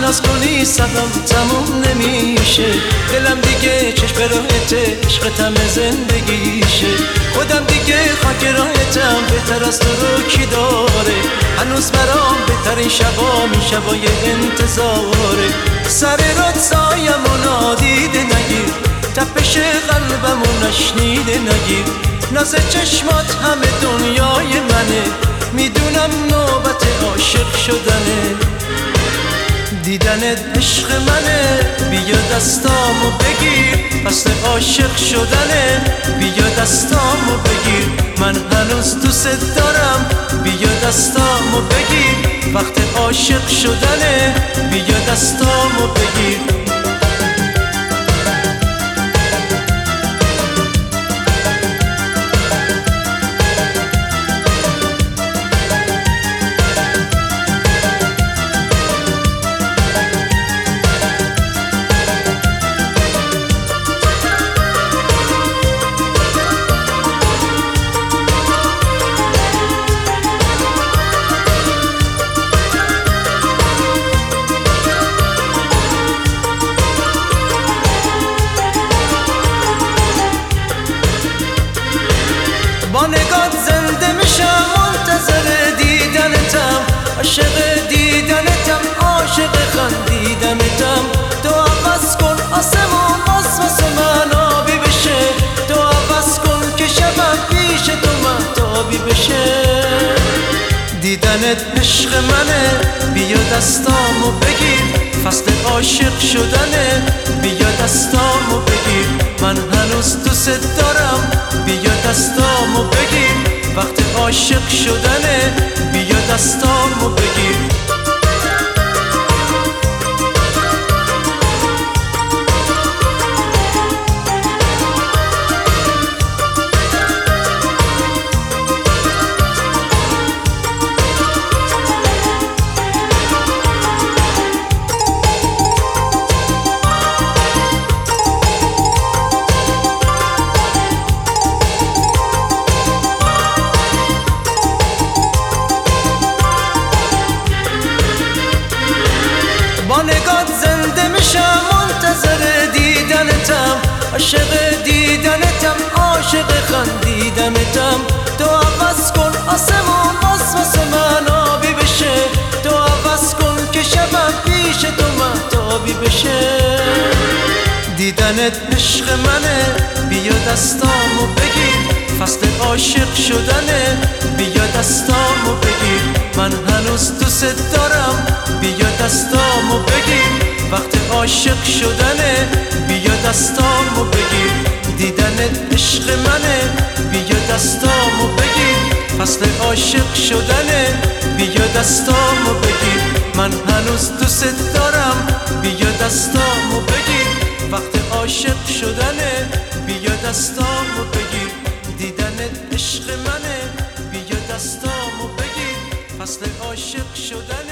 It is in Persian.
ناز کنی سبم تموم نمیشه. دلم دیگه چشم راهته، عشقتم زندگیشه. خودم دیگه خاک راهتم، بهتر از تو رو کی داره؟ هنوز برام بهترین شبام این شبای انتظاره. سر رود سایمو نادیده نگیر، تپش قلبمو نشنیده نگیر. ناز چشمات همه دنیای منه، میدونم نوبت عاشق شدنه. دیدنت عشق منه، بیا دستامو بگیر. فصل عاشق شدنه، بیا دستامو بگیر. من هنوز دوست دارم، بیا دستامو بگیر. وقت عاشق شدنه، بیا دستامو بگیر. با نگات زنده میشم، منتظر دیدنتم. عاشق دیدنتم، عاشق خندیدنتم. تو عوض کن آسمون واسه من آبی بشه. تو عوض کن که شبم پیش تو مهتابی بشه. دیدنت عشق منه، بیا دستامو بگیر. فصل عاشق شدنه، بیا دستامو بگیر. من هنوز دوست دارم، بیا دستامو بگیر. وقت عاشق شدنه، بیا دستامو بگیر. با نگات زنده میشم، منتظر دیدنتم. عاشق دیدنتم، عاشق خندیدنتم. تو عوض کن آسمون واسه من آبی بشه. تو عوض کن که شبم پیش تو مهتابی بشه. دیدنت عشق منه، بیا دستامو بگیر. فصل عاشق شدنه، بیا دستامو بگیر. من هنوز دوست دارم، بیا دستامو بگیر. وقت عاشق شدنه، بیا دستامو بگیر. دیدنت عشق منه، بیا دستامو بگیر. فصل عاشق شدنه، بیا دستامو بگیر. من هنوز دوست دارم، بیا دستامو بگیر. وقت عاشق شدنه، بیا دستامو بگیر. دیدنت عشق منه، بیا دستامو بگیر. فصل عاشق شدنه.